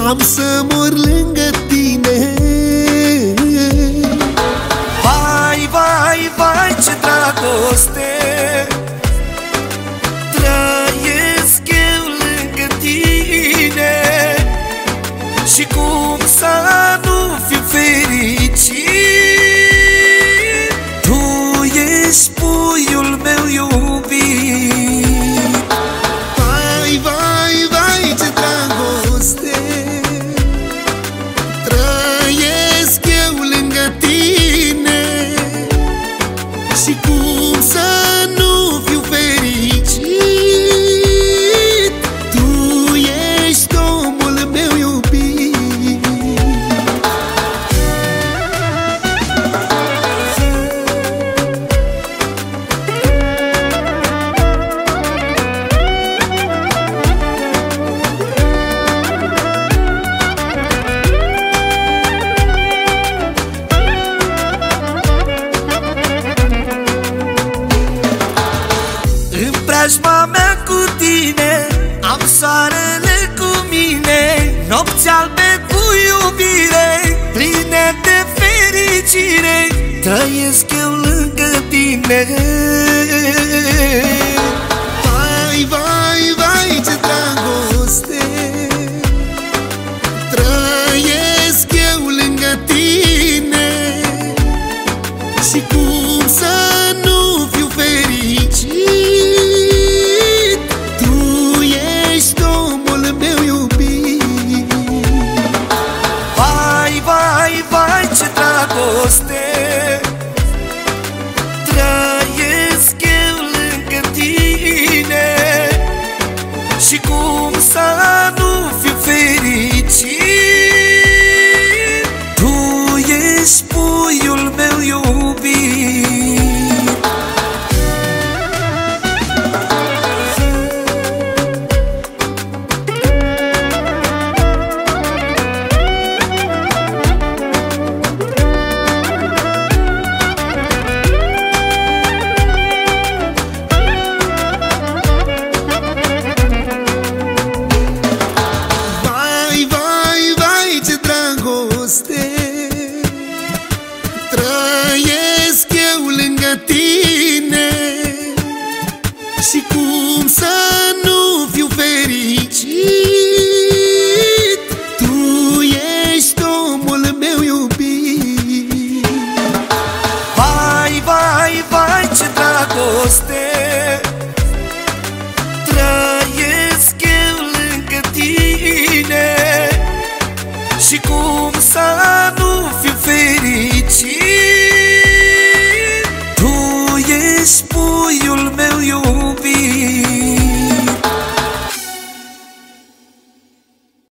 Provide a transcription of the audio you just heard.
am să mor lângă tine. Vai, vai, vai, ce dragoste trăiesc eu lângă tine. Și cum să nu fiu fericit? Tu ești puiul meu iubit. Vai, vai, vai, ce dragoste trăiesc eu lângă tine. Și cum să nu fiu fericit? Tu ești omul meu iubit. În preajma mea cu tine am soarele cu mine, nopți albe cu iubire, pline de fericire, trăiesc eu lângă tine. Vai, vai, vai, ce dragoste trăiesc eu lângă tine. Și cum să nu fiu fericit? Tu ești omul meu iubit. Vai, vai, vai, ce dragoste trăiesc eu lângă tine. Și cum să nu fiu fericit? Tu ești puiul meu iubit. Vai, vai, vai, ce dragoste trăiesc eu lângă tine. Și cum să nu fiu fericit? Tu ești omul meu iubit. Vai, vai, vai, ce dragoste trăiesc eu lângă tine. Și cum să nu fiu fericit? Tu ești puiul meu iubit.